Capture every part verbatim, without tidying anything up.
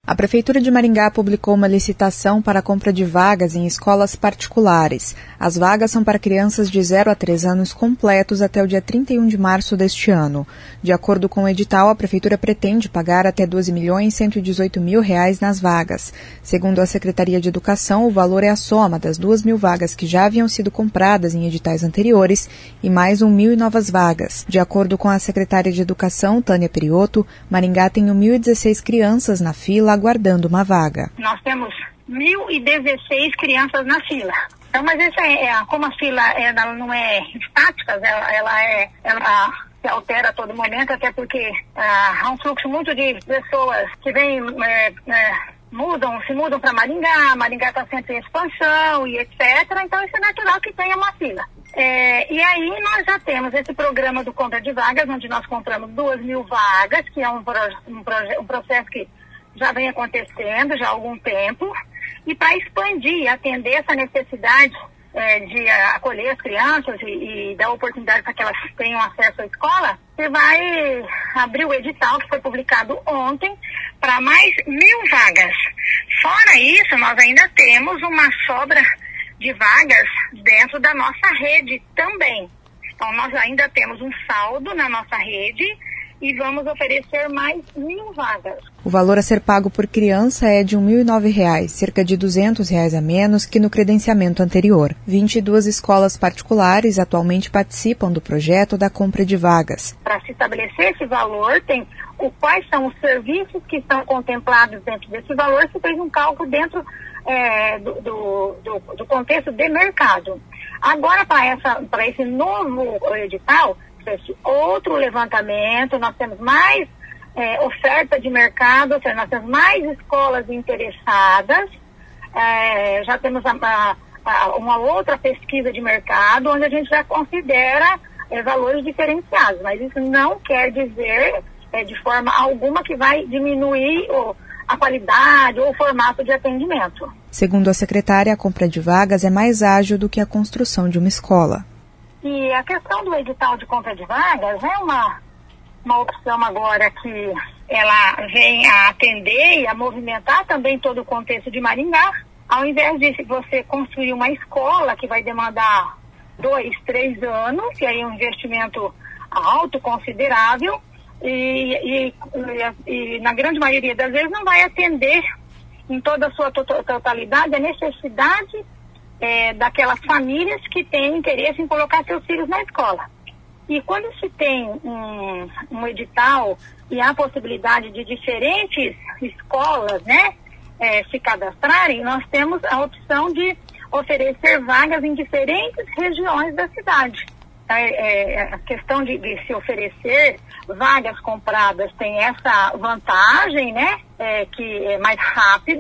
A Prefeitura de Maringá publicou uma licitação para a compra de vagas em escolas particulares. As vagas são para crianças de zero a três anos completos até o dia trinta e um de março deste ano. De acordo com o edital, a Prefeitura pretende pagar até doze milhões cento e dezoito mil reais nas vagas. Segundo a Secretaria de Educação, o valor é a soma das duas mil vagas que já haviam sido compradas em editais anteriores e mais um mil novas vagas. De acordo com a secretária de Educação, Tânia Periotto, Maringá tem mil e dezesseis crianças na fila aguardando uma vaga. Nós temos mil e dezesseis crianças na fila. Então, mas essa é, é como a fila é, ela não é estática, ela, ela, é, ela se altera a todo momento, até porque ah, há um fluxo muito de pessoas que vêm, é, é, mudam, se mudam para Maringá, Maringá está sempre em expansão e etcétera. Então, isso é natural que tenha uma fila. É, e aí nós já temos esse programa do compra de vagas, onde nós compramos duas mil vagas, que é um, proje- um, proje- um processo que já vem acontecendo já há algum tempo, e para expandir, atender essa necessidade é, de acolher as crianças e, e dar oportunidade para que elas tenham acesso à escola, você vai abrir o edital que foi publicado ontem para mais mil vagas. Fora isso, nós ainda temos uma sobra de vagas dentro da nossa rede também. Então, nós ainda temos um saldo na nossa rede e vamos oferecer mais mil vagas. O valor a ser pago por criança é de mil e nove reais, cerca de duzentos reais a menos que no credenciamento anterior. vinte e duas escolas particulares atualmente participam do projeto da compra de vagas. Para se estabelecer esse valor, tem o, quais são os serviços que estão contemplados dentro desse valor, se fez um cálculo dentro é, do, do, do, do contexto de mercado. Agora, para essa, para esse novo edital, esse outro levantamento, nós temos mais é, oferta de mercado, ou seja, nós temos mais escolas interessadas, é, já temos a, a, a, uma outra pesquisa de mercado, onde a gente já considera é, valores diferenciados, mas isso não quer dizer é, de forma alguma que vai diminuir o, a qualidade ou o formato de atendimento. Segundo a secretária, a compra de vagas é mais ágil do que a construção de uma escola. E a questão do edital de compra de vagas é uma, uma opção agora que ela vem a atender e a movimentar também todo o contexto de Maringá. Ao invés de você construir uma escola que vai demandar dois, três anos, que aí é um investimento alto, considerável, e, e, e na grande maioria das vezes não vai atender em toda a sua totalidade a necessidade É, daquelas famílias que têm interesse em colocar seus filhos na escola. E quando se tem um, um edital e há a possibilidade de diferentes escolas, né, é, se cadastrarem, nós temos a opção de oferecer vagas em diferentes regiões da cidade. É, é, a questão de, de se oferecer vagas compradas tem essa vantagem, né, é, que é mais rápido,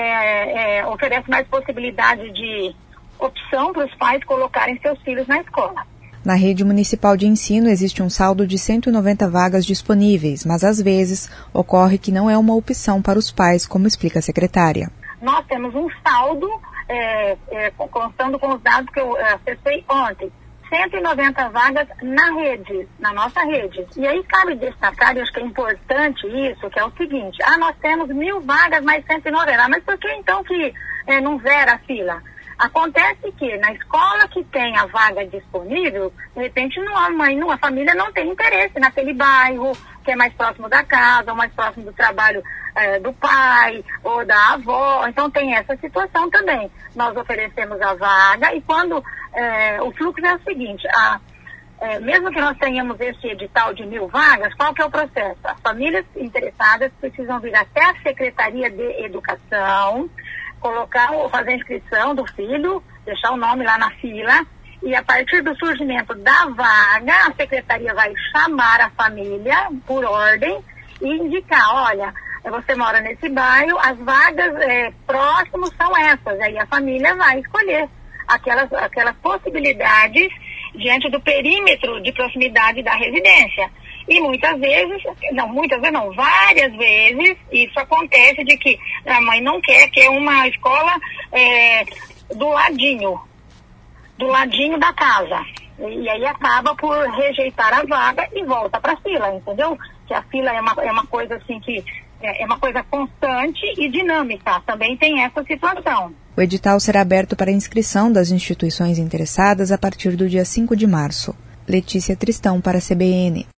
é, é, oferece mais possibilidade de opção para os pais colocarem seus filhos na escola. Na rede municipal de ensino existe um saldo de cento e noventa vagas disponíveis, mas às vezes ocorre que não é uma opção para os pais, como explica a secretária. Nós temos um saldo, é, é, constando com os dados que eu acessei ontem, cento e noventa vagas na rede, na nossa rede. E aí cabe destacar, eu acho que é importante isso, que é o seguinte, ah, nós temos mil vagas mais cento e noventa, mas por que então que é, não zera a fila? Acontece que na escola que tem a vaga disponível, de repente não, a mãe, não, a família não tem interesse naquele bairro, que é mais próximo da casa, ou mais próximo do trabalho é, do pai ou da avó. Então tem essa situação também. Nós oferecemos a vaga e quando é, o fluxo é o seguinte, a, é, mesmo que nós tenhamos esse edital de mil vagas, qual que é o processo? As famílias interessadas precisam vir até a Secretaria de Educação, colocar, fazer a inscrição do filho, deixar o nome lá na fila, e a partir do surgimento da vaga, a secretaria vai chamar a família por ordem e indicar, olha, você mora nesse bairro, as vagas é, próximas são essas, aí a família vai escolher aquelas, aquelas possibilidades diante do perímetro de proximidade da residência. E muitas vezes, não, muitas vezes não, várias vezes, isso acontece de que a mãe não quer, que é uma escola é, do ladinho, do ladinho da casa. E, e aí acaba por rejeitar a vaga e volta para a fila, entendeu? Que a fila é uma, é uma coisa assim que é, é uma coisa constante e dinâmica, também tem essa situação. O edital será aberto para inscrição das instituições interessadas a partir do dia cinco de março. Letícia Tristão para a C B N.